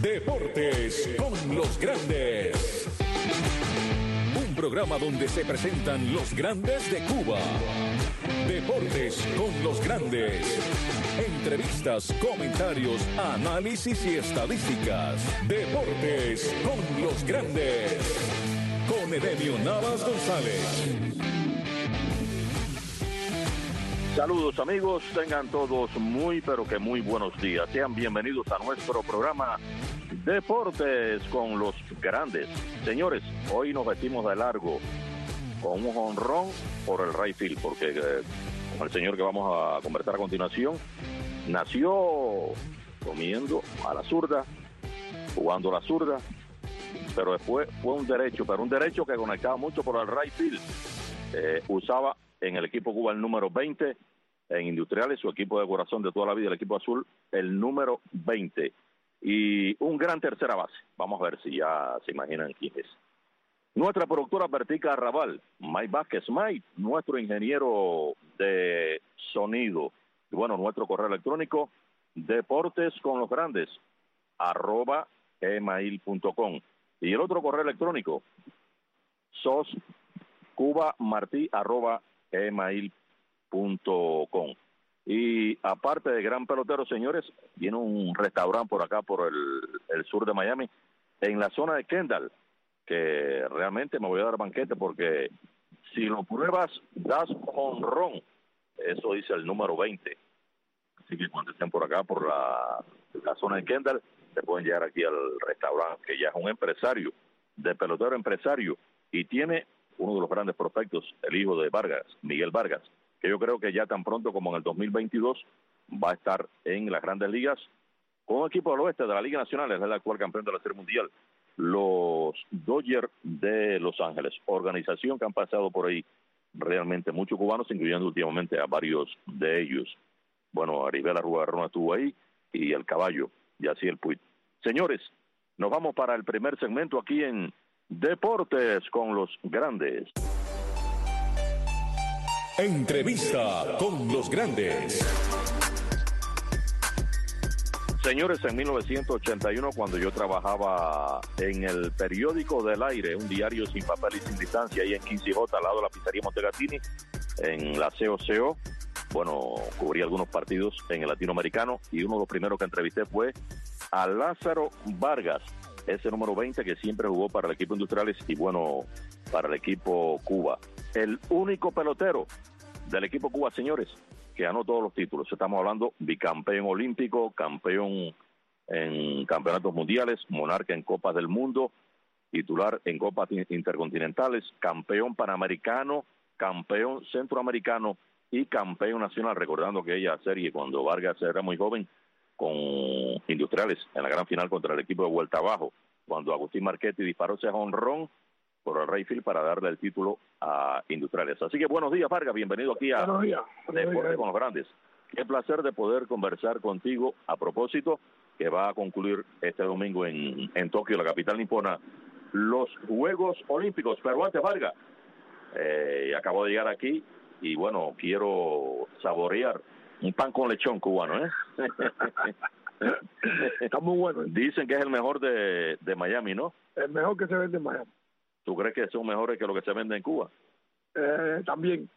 Deportes con los grandes. Un programa donde se presentan los grandes de Cuba. Deportes con los grandes. Entrevistas, comentarios, análisis y estadísticas. Deportes con los grandes. Con Edemio Navas González. Saludos amigos, tengan todos muy pero que muy buenos días. Sean bienvenidos a nuestro programa Deportes con los grandes. Señores, hoy nos vestimos de largo con un jonrón por el right field, porque con el señor que vamos a conversar a continuación, nació comiendo a la zurda, jugando a la zurda, pero después fue un derecho que conectaba mucho por el right field. Usaba en el equipo Cuba el número 20, en Industriales, su equipo de corazón de toda la vida, el equipo azul, el número 20. Y un gran tercera base. Vamos a ver si ya se imaginan quién es. Nuestra productora Bertica Arrabal, Mike Vázquez, Mike, nuestro ingeniero de sonido. Y bueno, nuestro correo electrónico, deportesconlosgrandes@gmail.com. Y el otro correo electrónico, soscubamarti@gmail.com. Y aparte de gran pelotero, señores, viene un restaurante por acá, por el sur de Miami, en la zona de Kendall, que realmente me voy a dar banquete porque si lo pruebas, das jonrón. Eso dice el número 20. Así que cuando estén por acá, por la zona de Kendall, se pueden llegar aquí al restaurante, que ya es un empresario, de pelotero empresario, y tiene uno de los grandes prospectos, el hijo de Vargas, Miguel Vargas, que yo creo que ya tan pronto como en el 2022 va a estar en las grandes ligas con un equipo del oeste de la Liga Nacional, es el actual campeón de la Serie Mundial, los Dodgers de Los Ángeles, organización que han pasado por ahí realmente muchos cubanos, incluyendo últimamente a varios de ellos. Bueno, Aribela Rugarrona estuvo ahí y el caballo, y así el Puig. Señores, nos vamos para el primer segmento aquí en Deportes con los grandes. Entrevista con los grandes. Señores, en 1981, cuando yo trabajaba en el periódico del Aire, un diario sin papel y sin distancia, ahí en 15J, al lado de la pizzería Montegatini, en la COCO, bueno, cubrí algunos partidos en el latinoamericano, y uno de los primeros que entrevisté fue a Lázaro Vargas, ese número 20 que siempre jugó para el equipo Industriales y bueno, para el equipo Cuba. El único pelotero del equipo Cuba, señores, que ganó todos los títulos. Estamos hablando bicampeón olímpico, campeón en campeonatos mundiales, monarca en Copas del Mundo, titular en Copas Intercontinentales, campeón panamericano, campeón centroamericano y campeón nacional, recordando aquella serie cuando Vargas era muy joven con Industriales en la gran final contra el equipo de Vuelta Abajo, cuando Agustín Marchetti disparó ese jonrón por el right field para darle el título a Industriales. Así que buenos días, Vargas, bienvenido aquí a Deportes con los Grandes. Qué placer de poder conversar contigo a propósito que va a concluir este domingo en Tokio, la capital nipona, los Juegos Olímpicos. Pero antes, Vargas, acabo de llegar aquí y bueno, quiero saborear un pan con lechón cubano, ¿eh? Está muy bueno. Dicen que es el mejor de Miami, ¿no? El mejor que se vende en Miami. ¿Tú crees que son mejores que lo que se vende en Cuba? También.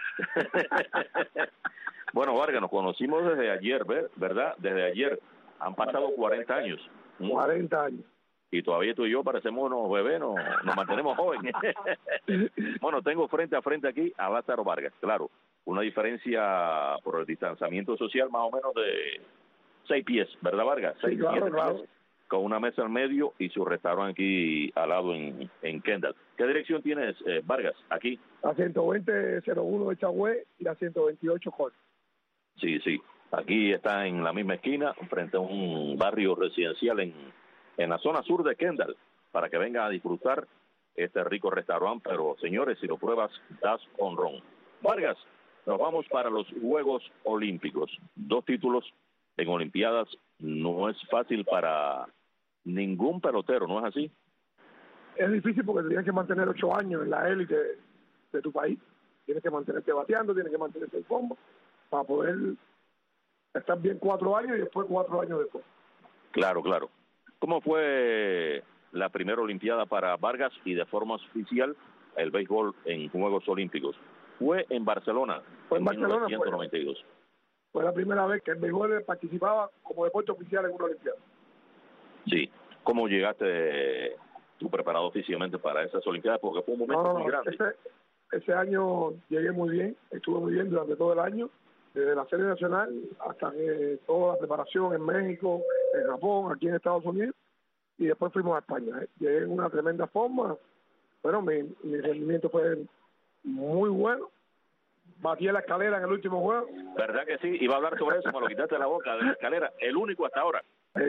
Bueno, Vargas, nos conocimos desde ayer, ¿verdad? Desde ayer. Han pasado 40 años. 40 años. Y todavía tú y yo parecemos unos bebés, nos mantenemos jóvenes. Bueno, tengo frente a frente aquí a Lázaro Vargas, claro. Una diferencia por el distanciamiento social más o menos de 6 pies, ¿verdad, Vargas? 6 sí, claro, pies, con una mesa al medio y su restaurante aquí al lado en Kendall. ¿Qué dirección tienes, Vargas, aquí? La 120-01 de Chagüe y la 128 Col. Sí, aquí está en la misma esquina, frente a un barrio residencial en la zona sur de Kendall, para que vengan a disfrutar este rico restaurante. Pero, señores, si lo pruebas, das honrón. Vargas, nos vamos para los Juegos Olímpicos. 2 títulos en Olimpiadas no es fácil para ningún pelotero, ¿no es así? Es difícil porque tienes que mantener 8 años en la élite de tu país. Tienes que mantenerte bateando, tienes que mantenerte en fondo para poder estar bien 4 años y después 4 años después. Claro. ¿Cómo fue la primera Olimpiada para Vargas y de forma oficial el béisbol en Juegos Olímpicos? Fue en Barcelona, Fue en Barcelona, 1992. Fue la primera vez que el béisbol participaba como deporte oficial en una Olimpiada. Sí. ¿Cómo llegaste tú preparado físicamente para esas Olimpiadas? Porque fue un momento muy grande. Ese año llegué muy bien, estuve muy bien durante todo el año, desde la serie nacional hasta toda la preparación en México, en Japón, aquí en Estados Unidos, y después fuimos a España. Llegué en una tremenda forma. Bueno, mi rendimiento fue muy bueno. Batí la escalera en el último juego. ¿Verdad que sí? Iba a hablar sobre eso, me lo quitaste de la boca, de la escalera, el único hasta ahora.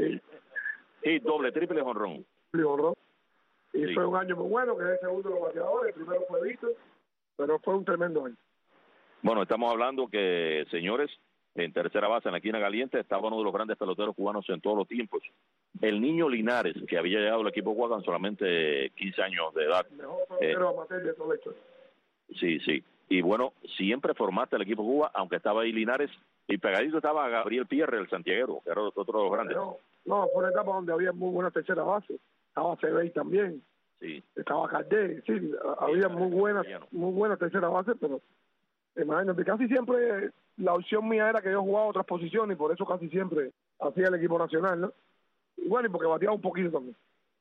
Y doble, triple jonrón. Y fue un año muy bueno, que es el segundo de los bateadores, el primero fue Víctor, pero fue un tremendo año. Bueno, estamos hablando que, señores, en tercera base, en la esquina caliente, estaba uno de los grandes peloteros cubanos en todos los tiempos. El niño Linares, que había llegado al equipo Cuba con solamente 15 años de edad. El mejor pelotero amateur de toda la historia. Sí, sí. Y bueno, siempre formaste el equipo Cuba, aunque estaba ahí Linares, y pegadito estaba Gabriel Pierre, el santiaguero, que era otro de los grandes. No, fue una etapa donde había muy buena tercera base. Estaba Cebey también. Sí. Estaba Cardé, sí, había muy buena tercera base, pero imagínate, casi siempre la opción mía era que yo jugaba otras posiciones y por eso casi siempre hacía el equipo nacional, ¿no? Y bueno, y porque bateaba un poquito también.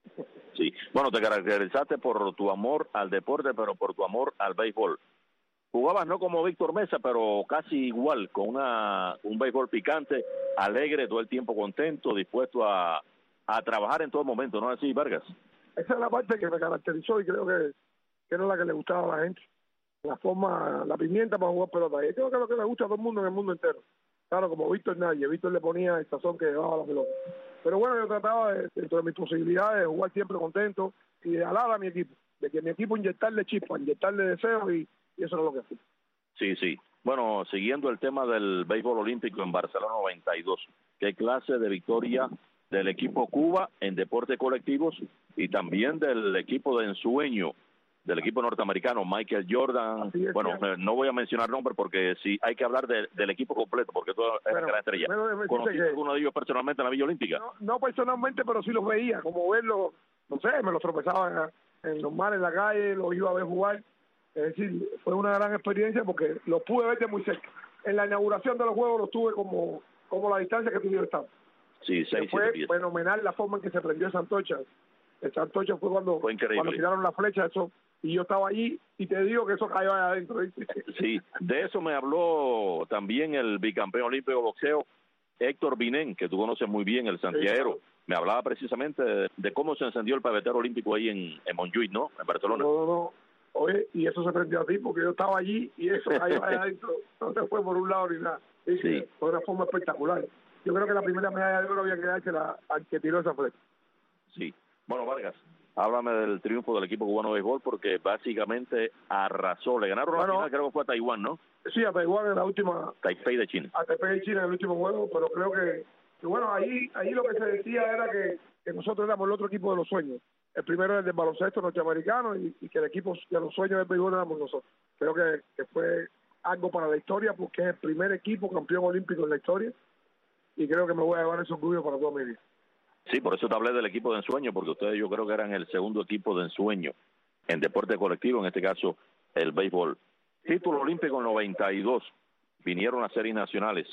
Sí, bueno, te caracterizaste por tu amor al deporte, pero por tu amor al béisbol. Jugabas no como Víctor Mesa, pero casi igual, con un béisbol picante, alegre, todo el tiempo contento, dispuesto a trabajar en todo momento, ¿no es así, Vargas? Esa es la parte que me caracterizó y creo que era la que le gustaba a la gente. La forma, la pimienta para jugar pelota. Y creo que es lo que le gusta a todo el mundo en el mundo entero. Claro, como Víctor nadie. Víctor le ponía el sazón que llevaba la pelota. Pero bueno, yo trataba, dentro de mis posibilidades, de jugar siempre contento y de alar a mi equipo. De que mi equipo inyectarle chispa, inyectarle deseos y eso era lo que hacía. Sí, sí. Bueno, siguiendo el tema del béisbol olímpico en Barcelona 92, ¿qué clase de victoria del equipo Cuba en deportes colectivos y también del equipo de ensueño, del equipo norteamericano, Michael Jordan? Bueno, no voy a mencionar nombres porque sí hay que hablar del equipo completo, porque todo es gran estrella. ¿Conociste alguno de ellos personalmente en la Villa Olímpica? No personalmente, pero sí los veía, como verlos, no sé, me los tropezaban en normal en la calle, los iba a ver jugar. Es decir, fue una gran experiencia porque los pude ver de muy cerca. En la inauguración de los Juegos los tuve como la distancia que tuvieron estar. Sí, 6, fue fenomenal la forma en que se prendió esa antorcha. Esa antorcha fue cuando tiraron la flecha, eso, y yo estaba allí y te digo que eso cayó allá adentro. Sí, de eso me habló también el bicampeón olímpico de boxeo, Héctor Binén, que tú conoces muy bien, el santiaguero. Sí, claro. Me hablaba precisamente de cómo se encendió el pebetero olímpico ahí en Montjuïc, ¿no? En Barcelona. No. Oye, y eso se prendió a ti porque yo estaba allí y eso cayó allá adentro. No se fue por un lado ni nada. Sí. Fue una forma espectacular. Yo creo que la primera medalla de oro había que dársela al que tiró esa flecha. Sí. Bueno, Vargas, háblame del triunfo del equipo cubano de béisbol porque básicamente arrasó. Le ganaron la final, creo que fue a Taiwán, ¿no? Sí, a Taiwán en la última. Taipei de China. A Taipei de China en el último juego, pero creo que bueno, ahí lo que se decía era que nosotros éramos el otro equipo de los sueños. El primero era el del baloncesto norteamericano y que el equipo de los sueños del béisbol éramos nosotros. Creo que fue algo para la historia porque es el primer equipo campeón olímpico en la historia y creo que me voy a llevar ese orgullo para toda mi vida. Sí, por eso te hablé del equipo de ensueño, porque ustedes yo creo que eran el segundo equipo de ensueño en deporte colectivo, en este caso el béisbol. Título olímpico en 92, vinieron a series nacionales,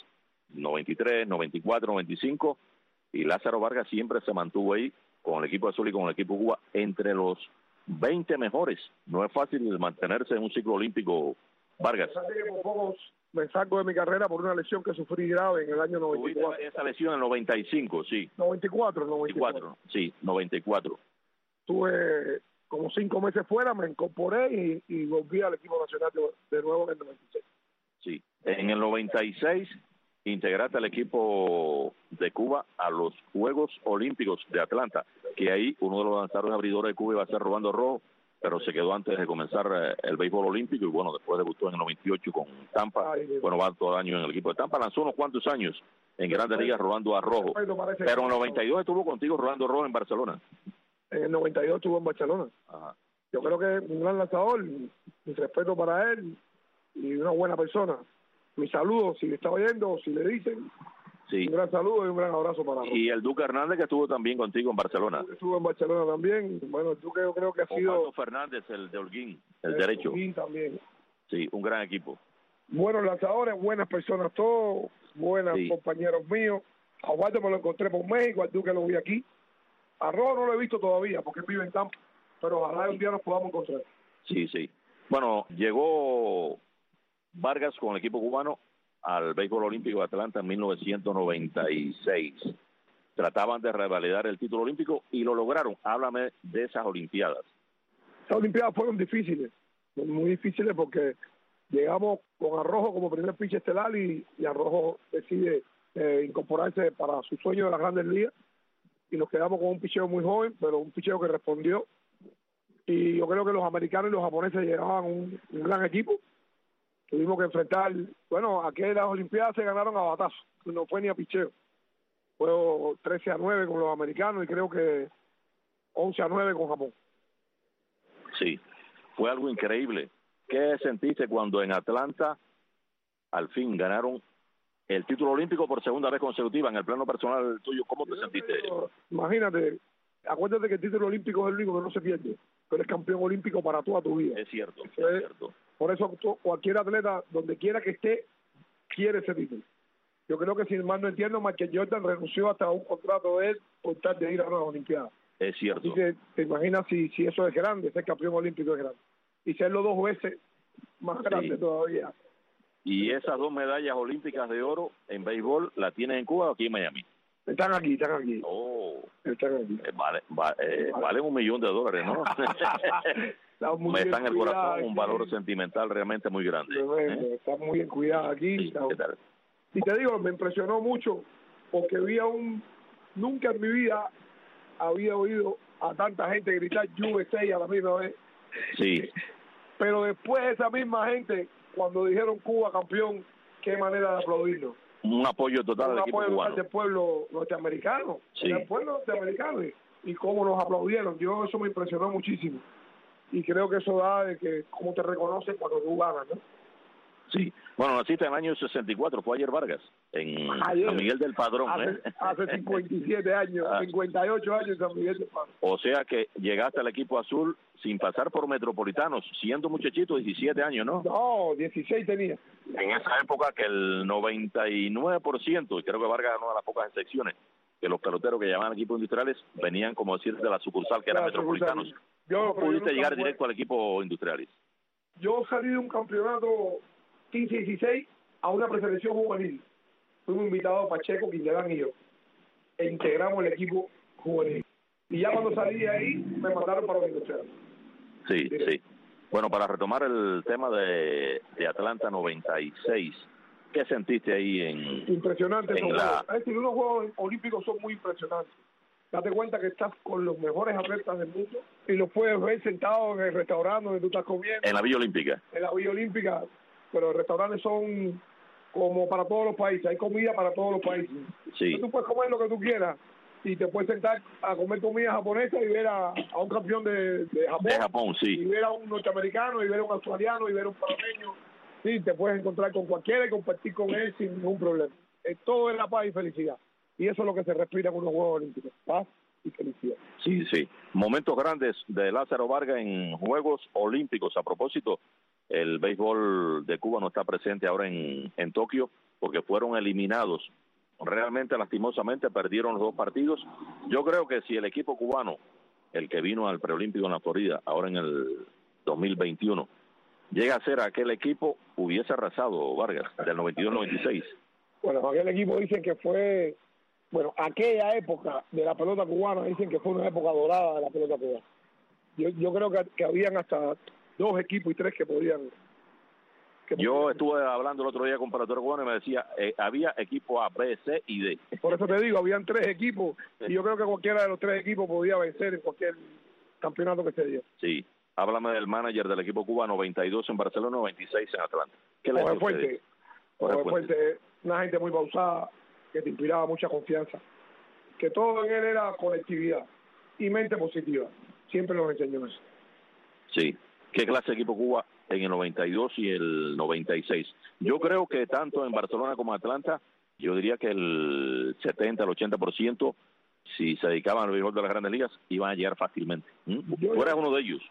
93, 94, 95, y Lázaro Vargas siempre se mantuvo ahí con el equipo azul y con el equipo Cuba entre los 20 mejores. No es fácil mantenerse en un ciclo olímpico, Vargas. Por pocos me salgo de mi carrera por una lesión que sufrí grave en el año 94. ¿Tuviste esa lesión en el 95? Sí. 94. Sí, 94. Tuve como 5 meses fuera, me incorporé y volví al equipo nacional de nuevo en el 96. Sí. En el 96 integraste al equipo de Cuba a los Juegos Olímpicos de Atlanta, que ahí uno de los lanzadores abridores de Cuba iba a ser Rolando Rojo, pero se quedó antes de comenzar el béisbol olímpico y bueno, después debutó en el 98 con Tampa. Bueno, va todo el año en el equipo de Tampa, lanzó unos cuantos años en Grandes Ligas robando a Rojo, pero en el 92 estuvo contigo Rolando Rojo en Barcelona. En el 92 estuvo en Barcelona. Ajá. Yo creo que es un gran lanzador, mi respeto para él y una buena persona. Mis saludos, si le está oyendo, si le dicen, Sí. Un gran saludo y un gran abrazo para Y el Duque Hernández, que estuvo también contigo en Barcelona. Estuvo en Barcelona también. Bueno, el Duque yo creo que ha sido... Osvaldo Fernández, el de Holguín, el derecho. Holguín también. Sí, un gran equipo. Buenos lanzadores, buenas personas todos, buenos compañeros míos. A Osvaldo me lo encontré por México, al Duque lo vi aquí. A Rojo no lo he visto todavía porque vive en Tampa, pero ojalá un día nos podamos encontrar. Sí, sí. Bueno, llegó Vargas con el equipo cubano al béisbol olímpico de Atlanta en 1996. Trataban de revalidar el título olímpico y lo lograron. Háblame de esas olimpiadas. Esas olimpiadas fueron difíciles, muy difíciles porque llegamos con Arrojo como primer pitcher estelar y Arrojo decide incorporarse para su sueño de las Grandes Ligas y nos quedamos con un picheo muy joven, pero un picheo que respondió. Y yo creo que los americanos y los japoneses llevaban un gran equipo. Tuvimos que enfrentar, bueno, aquellas olimpiadas se ganaron a batazo, no fue ni a picheo. Fue 13-9 con los americanos y creo que 11-9 con Japón. Sí, fue algo increíble. ¿Qué sentiste cuando en Atlanta al fin ganaron el título olímpico por segunda vez consecutiva? En el plano personal tuyo, ¿cómo te sentiste? Imagínate, acuérdate que el título olímpico es el único que no se pierde. Tú eres campeón olímpico para toda tu vida. Es cierto, es cierto. Por eso cualquier atleta, donde quiera que esté, quiere ese título. Yo creo que, sin mal no entiendo, Michael Jordan renunció hasta un contrato de él por tal de ir a las Olimpiadas. Es cierto. Así que te imaginas si eso es grande, ser campeón olímpico es grande. Y serlo 2 veces, más grande todavía. Y esas 2 medallas olímpicas de oro en béisbol, ¿la tienes en Cuba o aquí en Miami? Están aquí. Oh. Están aquí. Valen $1 millón, ¿no? Me está en el corazón aquí. Un valor sentimental realmente muy grande. Está muy bien cuidado aquí. Sí, ¿qué tal? Y te digo, me impresionó mucho porque nunca en mi vida había oído a tanta gente gritar USA a la misma vez. Sí. Pero después esa misma gente, cuando dijeron Cuba campeón, qué manera de aplaudirlo. Un apoyo total al equipo cubano. Un apoyo del pueblo norteamericano. Sí. Del pueblo norteamericano. Y cómo nos aplaudieron. Eso me impresionó muchísimo. Y creo que eso da de que cómo te reconocen cuando tú ganas, ¿no? Sí. Bueno, naciste en el año 64, fue ayer Vargas, en San Miguel del Padrón. Hace 57 años, 58 años en San Miguel del Padrón. O sea que llegaste al equipo azul sin pasar por Metropolitanos, siendo muchachito, 17 años, ¿no? No, 16 tenía. En esa época que el 99%, y creo que Vargas era una de las pocas excepciones, que los peloteros que llamaban equipos industriales venían, como decir, de la sucursal que era Metropolitanos. ¿Cómo pudiste llegar directo al equipo industriales? Yo salí de un campeonato 15-16 a una preselección juvenil. Fuimos invitados Pacheco, Quinterán y yo. E integramos el equipo juvenil. Y ya cuando salí de ahí, me mandaron para los industriales. Sí, sí. Bueno, para retomar el tema de Atlanta 96, ¿qué sentiste ahí en...? Impresionante. Es decir, unos Juegos Olímpicos son muy impresionantes. Date cuenta que estás con los mejores atletas del mundo y los puedes ver sentados en el restaurante donde tú estás comiendo. En la Villa Olímpica. En la Villa Olímpica, pero los restaurantes son como para todos los países, hay comida para todos los países. Sí. Entonces tú puedes comer lo que tú quieras y te puedes sentar a comer comida japonesa y ver a un campeón de Japón. De Japón, sí. Y ver a un norteamericano, y ver a un australiano, y ver a un panameño. Sí, te puedes encontrar con cualquiera y compartir con él sin ningún problema. Todo es la paz y felicidad. Y eso es lo que se respira en unos Juegos Olímpicos, paz y felicidad. Sí, sí. Momentos grandes de Lázaro Vargas en Juegos Olímpicos. A propósito, el béisbol de Cuba no está presente ahora en Tokio porque fueron eliminados. Realmente, lastimosamente, perdieron los 2 partidos. Yo creo que si el equipo cubano, el que vino al preolímpico en la Florida, ahora en el 2021, llega a ser aquel equipo, hubiese arrasado Vargas, del 92-96. Bueno, aquel equipo dicen que fue... Bueno, aquella época de la pelota cubana dicen que fue una época dorada de la pelota cubana. Yo creo que habían hasta 2 equipos y 3 que podían... Yo estuve hablando el otro día con un pelotero cubano y me decía, había equipo A, B, C y D. Por eso te digo, habían 3 equipos y yo creo que cualquiera de los 3 equipos podía vencer en cualquier campeonato que se diera. Sí. Háblame del manager del equipo cubano, 92 en Barcelona, 96 en Atlanta. ¿Qué le Jorge Fuente, una gente muy pausada, que te inspiraba mucha confianza, que todo en él era colectividad y mente positiva, siempre nos enseñó eso. Sí, ¿qué clase de equipo Cuba en el 92 y el 96? Yo creo que tanto en Barcelona como en Atlanta yo diría que el 70, el 80%, si se dedicaban al béisbol de las Grandes Ligas, iban a llegar fácilmente. Tú eres uno de ellos.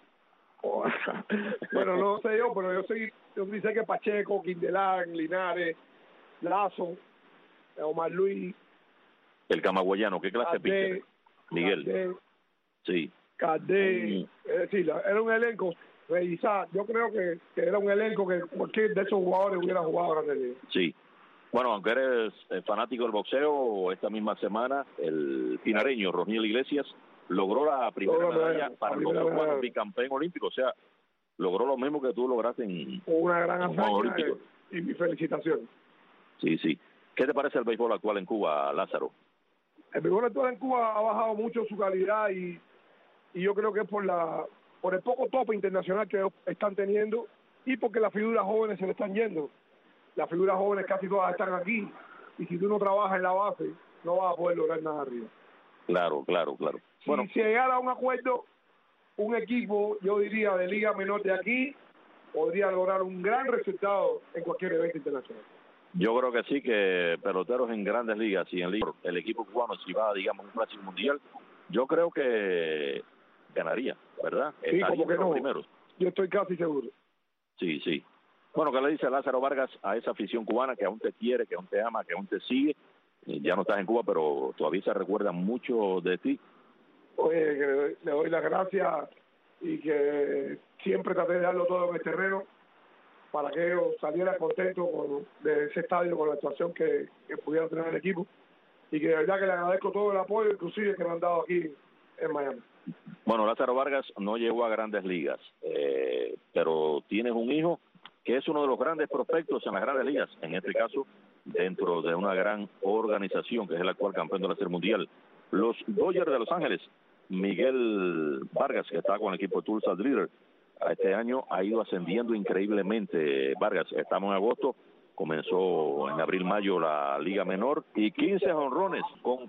Bueno, no sé yo, pero yo sé que Pacheco, Quindelán, Linares, Lazo, Omar Luis, el camagüeyano, ¿qué clase de pitcher? Miguel. Cardé, sí. Cardé, es decir, era un elenco. Revisar, yo creo que era un elenco que cualquier de esos jugadores hubiera jugado Grandes Ligas. Sí. Bueno, aunque eres fanático del boxeo, esta misma semana el pinareño Roniel Iglesias logró la primera medalla para el boxeo cubano, bicampeón olímpico. O sea, logró lo mismo que tú lograste en una gran hazaña y mi felicitación. Sí, sí. ¿Qué te parece el béisbol actual en Cuba, Lázaro? El béisbol actual en Cuba ha bajado mucho su calidad y yo creo que es por el poco tope internacional que están teniendo y porque las figuras jóvenes se le están yendo. Las figuras jóvenes casi todas están aquí y si tú no trabajas en la base no vas a poder lograr nada arriba. Claro. Bueno, si llegara a un acuerdo, un equipo, yo diría, de liga menor de aquí, podría lograr un gran resultado en cualquier evento internacional. Yo creo que sí, que peloteros en grandes ligas y en el equipo cubano, si va, digamos, a un clásico mundial, yo creo que ganaría, ¿verdad? Sí, como que no. Primeros. Yo estoy casi seguro. Sí. Bueno, ¿qué le dice Lázaro Vargas a esa afición cubana que aún te quiere, que aún te ama, que aún te sigue? Ya no estás en Cuba, pero todavía se recuerda mucho de ti. Oye, que le doy las gracias y que siempre traté de darlo todo en el terreno para que ellos salieran contentos de ese estadio con la actuación que pudiera tener el equipo y que de verdad que le agradezco todo el apoyo, inclusive que me han dado aquí en Miami. Bueno, Lázaro Vargas no llegó a Grandes Ligas, pero tienes un hijo que es uno de los grandes prospectos en las Grandes Ligas, en este caso dentro de una gran organización que es el actual campeón de la Serie Mundial, los Dodgers de Los Ángeles. Miguel Vargas, que está con el equipo Tulsa Leader, este año ha ido ascendiendo increíblemente. Vargas, estamos en agosto, comenzó en abril-mayo la Liga Menor y 15 jonrones con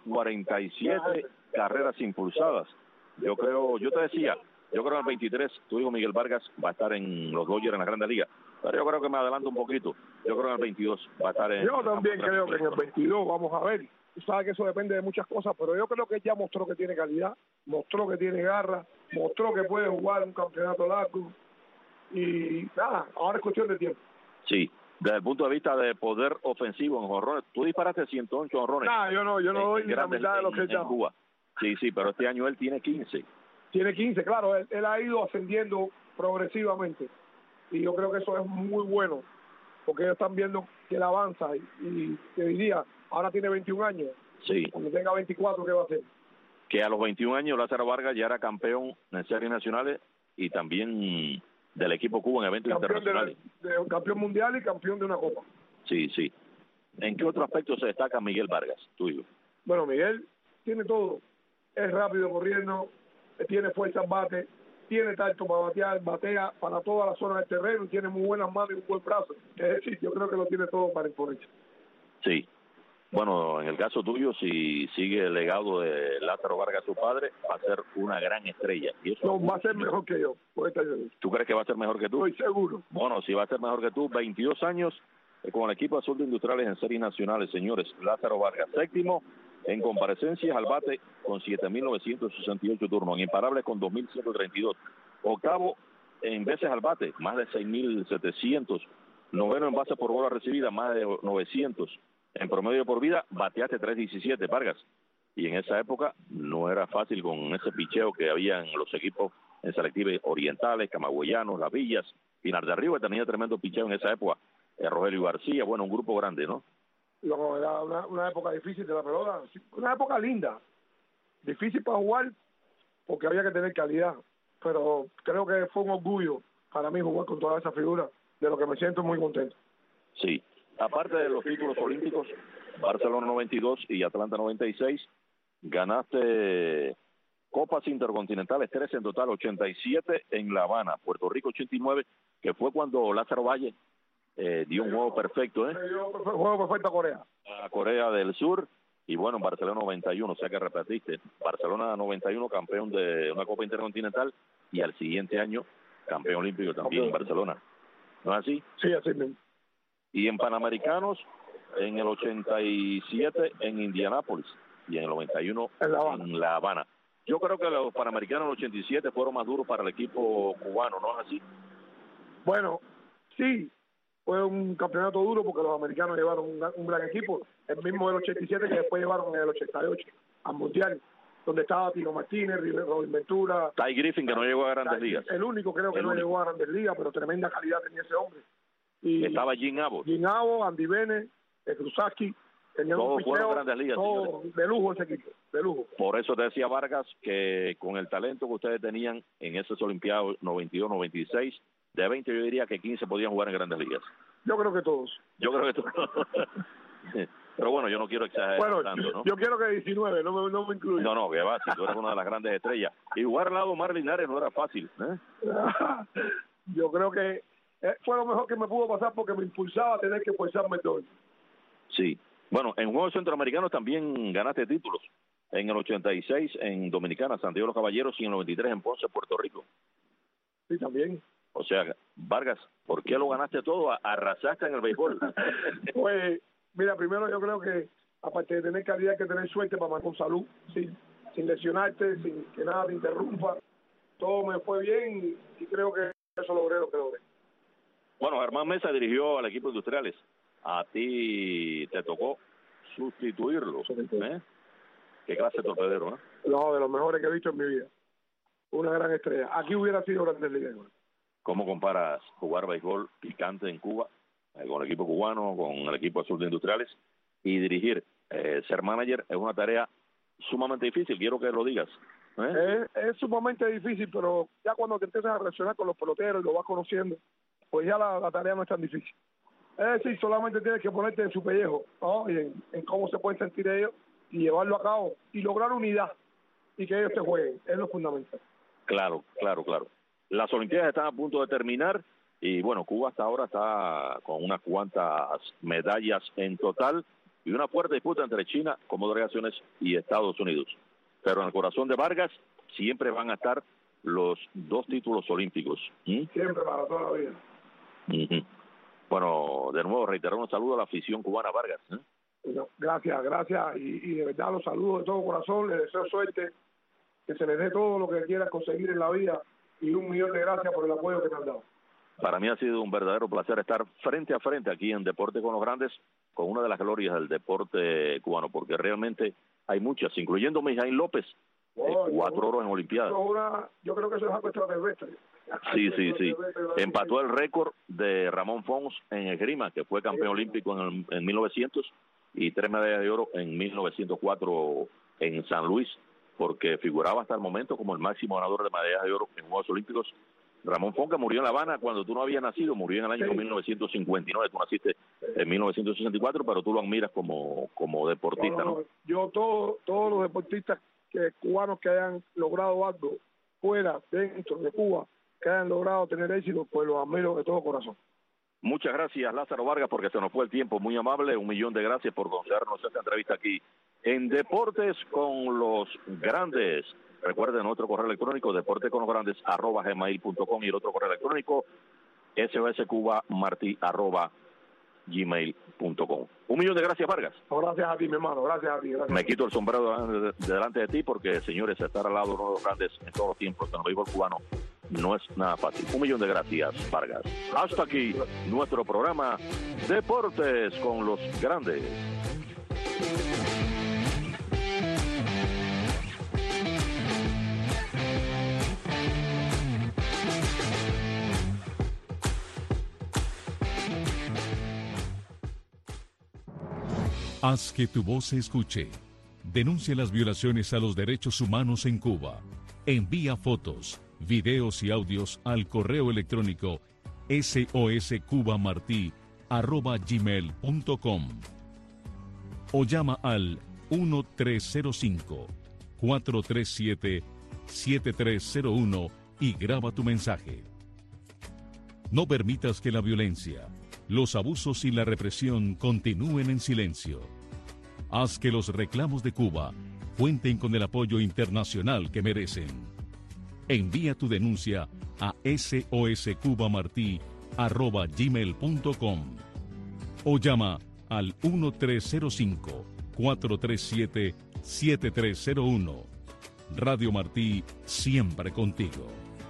47 carreras impulsadas. Yo te decía, yo creo que en el 23 tu hijo Miguel Vargas va a estar en los Dodgers en la Grandes Ligas, pero yo creo que me adelanto un poquito. Yo creo que en el 22 va a estar en... Yo también creo que en el 22 vamos a ver. Tú sabes que eso depende de muchas cosas, pero yo creo que él ya mostró que tiene calidad, mostró que tiene garra, mostró que puede jugar un campeonato largo y nada, ahora es cuestión de tiempo. Sí, desde el punto de vista de poder ofensivo en jonrones, tú disparaste 108 jonrones. Yo no doy ni la mitad de lo que él da. Cuba. Sí, pero este año él tiene 15. Tiene 15, claro, él ha ido ascendiendo progresivamente y yo creo que eso es muy bueno porque ellos están viendo que él avanza y te diría, ahora tiene 21 años. Sí. Cuando tenga 24, ¿qué va a hacer? Que a los 21 años Lázaro Vargas ya era campeón en series nacionales y también del equipo Cuba en eventos internacionales. Campeón mundial y campeón de una copa. Sí. ¿En qué otro aspecto se destaca Miguel Vargas, tuyo? Bueno, Miguel tiene todo. Es rápido corriendo, tiene fuerza en bate, tiene tacto para batear, batea para toda la zona del terreno y tiene muy buenas manos y un buen brazo. Es decir, yo creo que lo tiene todo para imponerse. Sí. Bueno, en el caso tuyo, si sigue el legado de Lázaro Vargas, su padre, va a ser una gran estrella. Y eso va a ser mejor que yo. ¿Tú crees que va a ser mejor que tú? Estoy seguro. Bueno, si va a ser mejor que tú, 22 años con el equipo Azul de Industriales en series nacionales, señores. Lázaro Vargas, séptimo en comparecencias al bate con 7.968 turnos, en imparables con 2.132. Octavo en veces al bate, más de 6.700. Noveno en base por bola recibida, más de 900. En promedio por vida, bateaste 3.17, Vargas. Y en esa época no era fácil con ese picheo que había en los equipos en selectives orientales, camagüeyanos, Las Villas, Pinar de Arriba, tenía tremendo picheo en esa época. Rogelio García, bueno, un grupo grande, ¿no? No, era una época difícil de la pelota, una época linda, difícil para jugar porque había que tener calidad, pero creo que fue un orgullo para mí jugar con toda esa figura, de lo que me siento muy contento. Sí, aparte de los títulos olímpicos, Barcelona 92 y Atlanta 96, ganaste Copas Intercontinentales, 3 en total, 87 en La Habana, Puerto Rico 89, que fue cuando Lázaro Valle dio un juego perfecto, dio un juego perfecto a Corea. A Corea del Sur, y bueno, en Barcelona 91, o sea que repetiste. Barcelona 91, campeón de una Copa Intercontinental, y al siguiente año, campeón olímpico también en Barcelona. ¿No es así? Sí, así mismo. Y en Panamericanos, en el 87 en Indianápolis y en el 91 en La Habana. Yo creo que los Panamericanos en el 87 fueron más duros para el equipo cubano, ¿no es así? Bueno, sí, fue un campeonato duro porque los americanos llevaron un gran equipo, el mismo del 87 que después llevaron en el 88 al Mundial, donde estaba Tino Martínez, Robin Ventura. Ty Griffin, que no llegó a Grandes Ligas. El único creo que no llegó a Grandes Ligas, pero tremenda calidad tenía ese hombre. Y estaba Jim Abbott, Andy Bennett, Krusaki. Todos fueron Grandes Ligas. De lujo ese equipo, de lujo. Por eso te decía Vargas que con el talento que ustedes tenían en esas Olimpiadas 92, 96, de 20 yo diría que 15 podían jugar en Grandes Ligas. Yo creo que todos. Pero bueno, yo no quiero exagerar tanto, ¿no? Yo quiero que 19, no me incluya. No, que va, si tú eres una de las grandes estrellas. Y jugar al lado de Omar Linares no era fácil, ¿eh? Yo creo que fue lo mejor que me pudo pasar porque me impulsaba a tener que esforzarme todo. Sí. Bueno, en Juegos Centroamericanos también ganaste títulos. En el 86 en Dominicana, Santiago de los Caballeros, y en el 93 en Ponce, Puerto Rico. Sí, también. O sea, Vargas, ¿por qué lo ganaste todo? Arrasaste en el béisbol. Pues, mira, primero yo creo que, aparte de tener calidad, hay que tener suerte para marcar con salud, sin lesionarte, sin que nada te interrumpa. Todo me fue bien y creo que eso logré lo que logré. Bueno, Germán Mesa dirigió al equipo Industriales. A ti te tocó sustituirlo, ¿eh? Qué clase de torpedero, ¿eh? No, de los mejores que he visto en mi vida. Una gran estrella. Aquí hubiera sido Grandes Ligas. ¿Cómo comparas jugar béisbol picante en Cuba, con el equipo cubano, con el equipo azul de Industriales, y dirigir? Ser manager es una tarea sumamente difícil, quiero que lo digas. Es sumamente difícil, pero ya cuando te empiezas a relacionar con los peloteros y lo vas conociendo, pues ya la tarea no es tan difícil. Es decir, solamente tienes que ponerte en su pellejo, ¿no? Y en cómo se pueden sentir ellos y llevarlo a cabo y lograr unidad y que ellos te jueguen, es lo fundamental. Claro. Las Olimpiadas están a punto de terminar y bueno, Cuba hasta ahora está con unas cuantas medallas en total y una fuerte disputa entre China, como delegaciones, y Estados Unidos. Pero en el corazón de Vargas siempre van a estar los 2 títulos olímpicos. Siempre, para toda la vida. Uh-huh. Bueno, de nuevo reiterar un saludo a la afición cubana, Vargas. Gracias, y de verdad los saludo de todo corazón, les deseo suerte, que se les dé todo lo que quieran conseguir en la vida y 1.000.000 de gracias por el apoyo que me han dado. Para mí ha sido un verdadero placer estar frente a frente aquí en Deporte con los Grandes, con una de las glorias del deporte cubano, porque realmente hay muchas, incluyendo Mijaín López, 4 oros en Olimpiadas. Yo creo que eso es algo extraterrestre. Sí. Empató el récord de Ramón Fons en esgrima, que fue campeón olímpico en 1900, y 3 medallas de oro en 1904 en San Luis, porque figuraba hasta el momento como el máximo ganador de medallas de oro en Juegos Olímpicos. Ramón Fons, que murió en La Habana cuando tú no habías nacido, murió en el año 1959, tú naciste en 1964, pero tú lo admiras como deportista, ¿no? Yo todos los deportistas cubanos que hayan logrado algo fuera, dentro de Cuba, que hayan logrado tener éxito, pues los admiro de todo corazón. Muchas gracias, Lázaro Vargas, porque se nos fue el tiempo, muy amable. 1.000.000 de gracias por concedernos esta entrevista aquí en Deportes con los Grandes. Recuerden nuestro correo electrónico, deporteconlosgrandes@gmail.com, y el otro correo electrónico, soscubamarti@gmail.com. 1.000.000 de gracias, Vargas. Gracias a ti, mi hermano, gracias a ti. Me quito el sombrero delante de ti porque, señores, estar al lado de uno de los grandes en todos los tiempos en el béisbol cubano no es nada fácil. 1.000.000 de gracias, Vargas. Hasta aquí nuestro programa Deportes con los Grandes. Haz que tu voz se escuche. Denuncia las violaciones a los derechos humanos en Cuba. Envía fotos, videos y audios al correo electrónico soscubamarti@gmail.com o llama al 1305-437-7301 y graba tu mensaje. No permitas que la violencia, los abusos y la represión continúen en silencio. Haz que los reclamos de Cuba cuenten con el apoyo internacional que merecen. Envía tu denuncia a soscubamarti@gmail.com o llama al 1305-437-7301. Radio Martí, siempre contigo.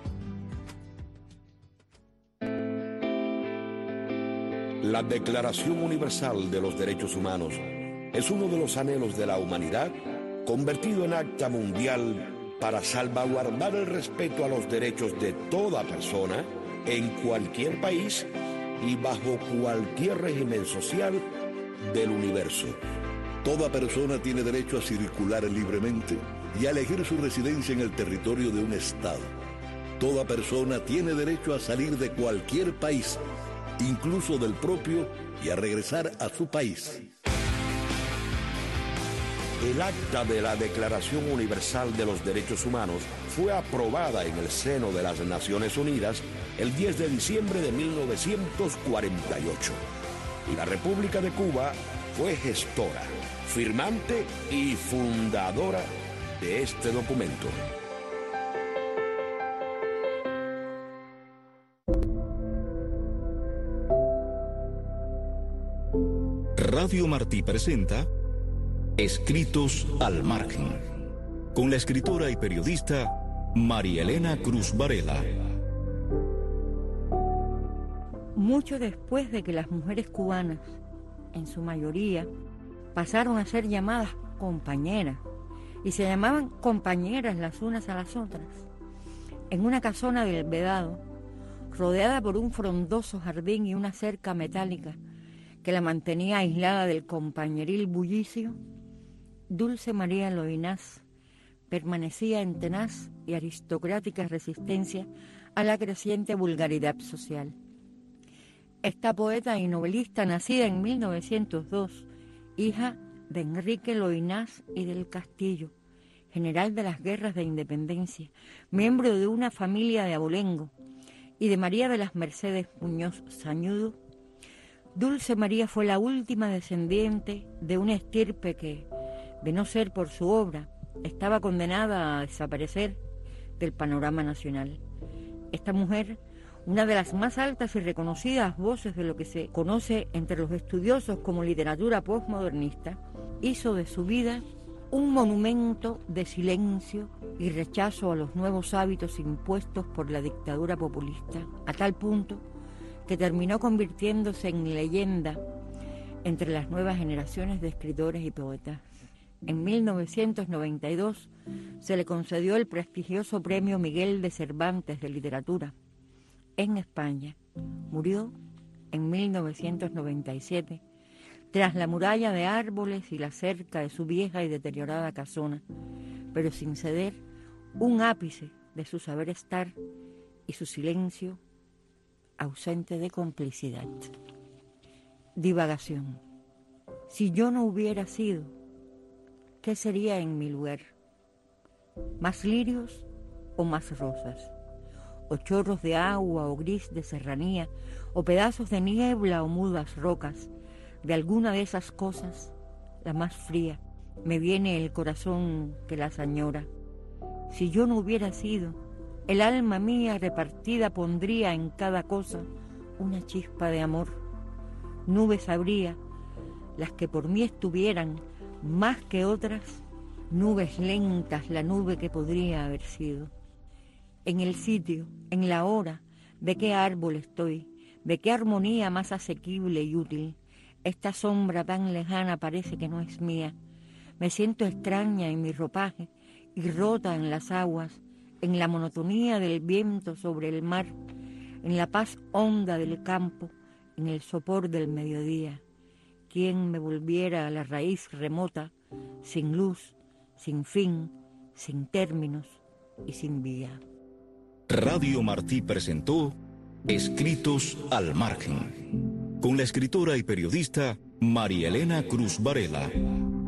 La Declaración Universal de los Derechos Humanos es uno de los anhelos de la humanidad convertido en acta mundial para salvaguardar el respeto a los derechos de toda persona en cualquier país y bajo cualquier régimen social del universo. Toda persona tiene derecho a circular libremente y a elegir su residencia en el territorio de un estado. Toda persona tiene derecho a salir de cualquier país, incluso del propio, y a regresar a su país. El acta de la Declaración Universal de los Derechos Humanos fue aprobada en el seno de las Naciones Unidas el 10 de diciembre de 1948. Y la República de Cuba fue gestora, firmante y fundadora de este documento. Radio Martí presenta Escritos al Margen, con la escritora y periodista María Elena Cruz Varela. Mucho después de que las mujeres cubanas, en su mayoría, pasaron a ser llamadas compañeras, y se llamaban compañeras las unas a las otras, en una casona del Vedado, rodeada por un frondoso jardín y una cerca metálica que la mantenía aislada del compañeril bullicio, Dulce María Loynaz permanecía en tenaz y aristocrática resistencia a la creciente vulgaridad social. Esta poeta y novelista, nacida en 1902, hija de Enrique Loynaz y del Castillo, general de las guerras de independencia, miembro de una familia de abolengo, y de María de las Mercedes Muñoz Sañudo, Dulce María fue la última descendiente de una estirpe que, de no ser por su obra, estaba condenada a desaparecer del panorama nacional. Esta mujer, una de las más altas y reconocidas voces de lo que se conoce entre los estudiosos como literatura postmodernista, hizo de su vida un monumento de silencio y rechazo a los nuevos hábitos impuestos por la dictadura populista, a tal punto que terminó convirtiéndose en leyenda entre las nuevas generaciones de escritores y poetas. En 1992 se le concedió el prestigioso Premio Miguel de Cervantes de Literatura. En España murió en 1997 tras la muralla de árboles y la cerca de su vieja y deteriorada casona, pero sin ceder un ápice de su saber estar y su silencio ausente de complicidad. Divagación. Si yo no hubiera sido, ¿qué sería en mi lugar? ¿Más lirios o más rosas? ¿O chorros de agua o gris de serranía? ¿O pedazos de niebla o mudas rocas? De alguna de esas cosas, la más fría, me viene el corazón que las añora. Si yo no hubiera sido, el alma mía repartida pondría en cada cosa una chispa de amor. Nubes habría, las que por mí estuvieran, más que otras, nubes lentas, la nube que podría haber sido. En el sitio, en la hora, de qué árbol estoy, de qué armonía más asequible y útil. Esta sombra tan lejana parece que no es mía. Me siento extraña en mi ropaje y rota en las aguas, en la monotonía del viento sobre el mar, en la paz honda del campo, en el sopor del mediodía. ¿Quién me volviera a la raíz remota, sin luz, sin fin, sin términos y sin vía? Radio Martí presentó Escritos al Margen, con la escritora y periodista María Elena Cruz Varela.